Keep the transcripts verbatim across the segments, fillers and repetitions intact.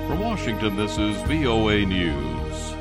From Washington, this is V O A News.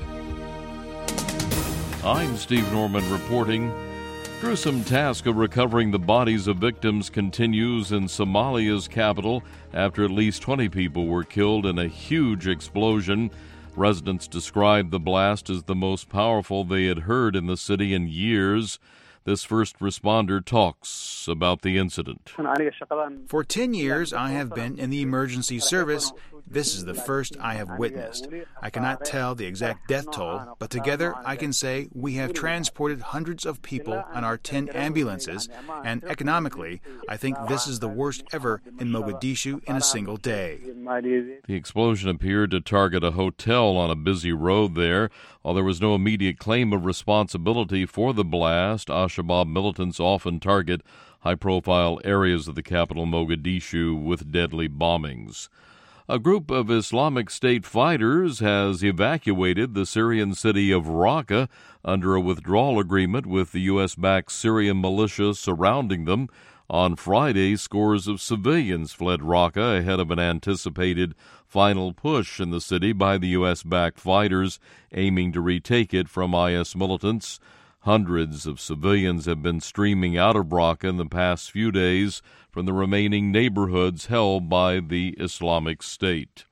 I'm Steve Norman reporting. Gruesome task of recovering the bodies of victims continues in Somalia's capital after at least twenty people were killed in a huge explosion. Residents described the blast as the most powerful they had heard in the city in years. This first responder talks about the incident. For ten years, I have been in the emergency service. This is the first I have witnessed. I cannot tell the exact death toll, but together I can say we have transported hundreds of people on our ten ambulances, and economically, I think this is the worst ever in Mogadishu in a single day. The explosion appeared to target a hotel on a busy road there. While there was no immediate claim of responsibility for the blast, Al-Shabaab militants often target high-profile areas of the capital, Mogadishu, with deadly bombings. A group of Islamic State fighters has evacuated the Syrian city of Raqqa under a withdrawal agreement with the U S-backed Syrian militia surrounding them. On Friday, scores of civilians fled Raqqa ahead of an anticipated final push in the city by the U S-backed fighters aiming to retake it from I S militants. Hundreds of civilians have been streaming out of Raqqa in the past few days from the remaining neighborhoods held by the Islamic State.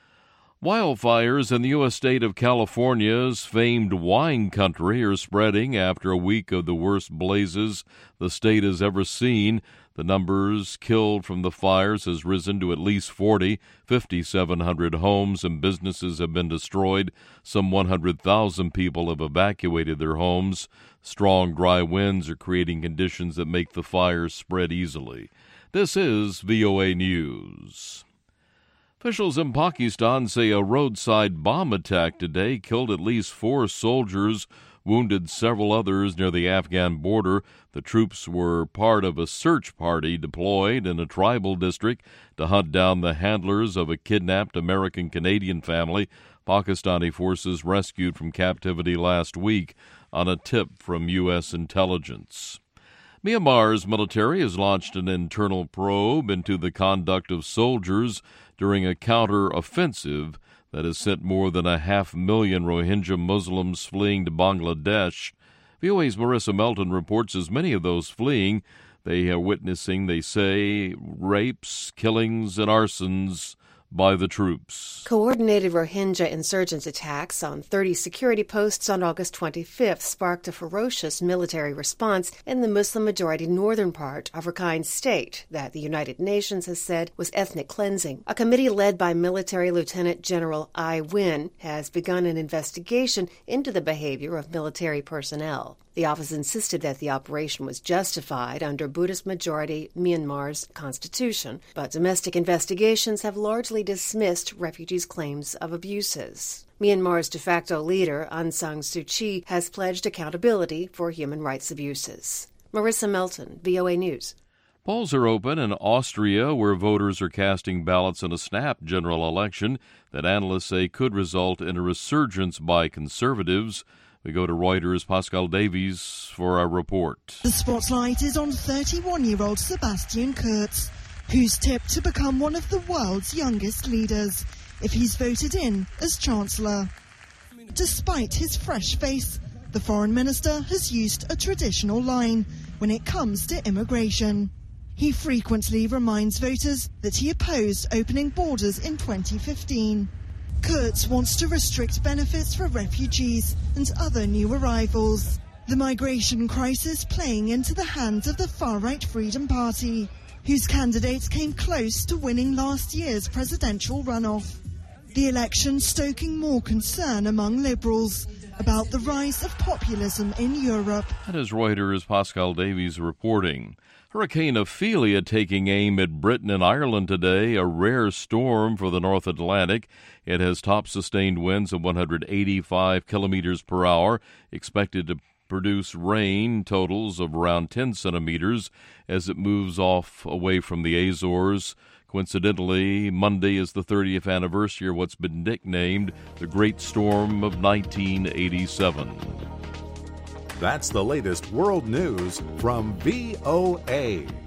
Wildfires in the U S state of California's famed wine country are spreading after a week of the worst blazes the state has ever seen. The numbers killed from the fires has risen to at least forty. fifty-seven hundred homes and businesses have been destroyed. Some one hundred thousand people have evacuated their homes. Strong, dry winds are creating conditions that make the fires spread easily. This is V O A News. Officials in Pakistan say a roadside bomb attack today killed at least four soldiers, wounded several others near the Afghan border. The troops were part of a search party deployed in a tribal district to hunt down the handlers of a kidnapped American-Canadian family Pakistani forces rescued from captivity last week on a tip from U S intelligence. Myanmar's military has launched an internal probe into the conduct of soldiers during a counter-offensive that has sent more than a half million Rohingya Muslims fleeing to Bangladesh. V O A's Marissa Melton reports as many of those fleeing, they are witnessing, they say, rapes, killings, and arsons by the troops. Coordinated Rohingya insurgents attacks on thirty security posts on August twenty-fifth sparked a ferocious military response in the Muslim-majority northern part of Rakhine State that the United Nations has said was ethnic cleansing. A committee led by military Lieutenant General Ai Win has begun an investigation into the behavior of military personnel. The office insisted that the operation was justified under Buddhist-majority Myanmar's constitution, but domestic investigations have largely dismissed refugees' claims of abuses. Myanmar's de facto leader, Aung San Suu Kyi, has pledged accountability for human rights abuses. Marissa Melton, V O A News. Polls are open in Austria, where voters are casting ballots in a snap general election that analysts say could result in a resurgence by conservatives. We go to Reuters' Pascal Davies for our report. The spotlight is on thirty-one-year-old Sebastian Kurz, who's tipped to become one of the world's youngest leaders if he's voted in as Chancellor. Despite his fresh face, the foreign minister has used a traditional line when it comes to immigration. He frequently reminds voters that he opposed opening borders in twenty fifteen. Kurz wants to restrict benefits for refugees and other new arrivals. The migration crisis playing into the hands of the far-right Freedom Party, whose candidates came close to winning last year's presidential runoff. The election stoking more concern among liberals about the rise of populism in Europe. That is Reuters' Pascal Davies reporting. Hurricane Ophelia taking aim at Britain and Ireland today, a rare storm for the North Atlantic. It has top sustained winds of one hundred eighty-five kilometers per hour, expected to produce rain totals of around ten centimeters as it moves off away from the Azores. Coincidentally, Monday is the thirtieth anniversary of what's been nicknamed the Great Storm of nineteen eighty-seven. That's the latest world news from V O A.